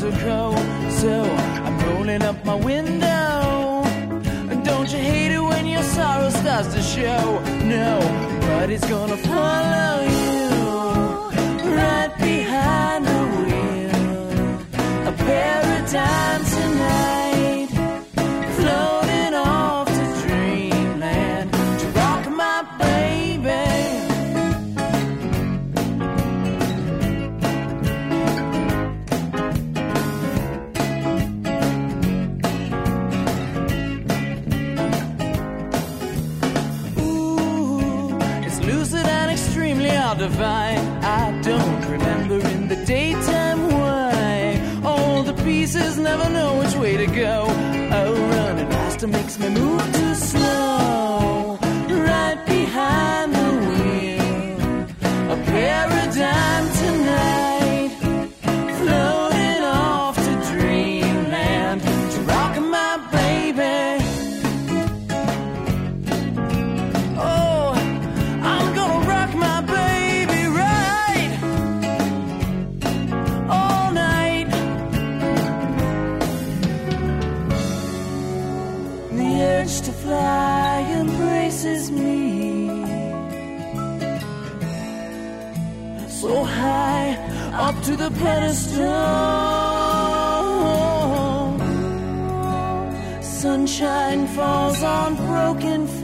ago. So I'm rolling up my window. Don't you hate it when your sorrow starts to show? No, but it's gonna follow you right behind the wheel. A paradigm tonight, floating off to dreamland to rock my baby. Divine. I don't remember in the daytime why all the pieces never know which way to go. Oh, running faster makes me move too slow. Right behind the wheel, a paradigm tonight, floating off to dreamland to rock my baby. Oh, I'm gonna rock my baby. To fly embraces me so high up to the pedestal. Sunshine falls on broken feet.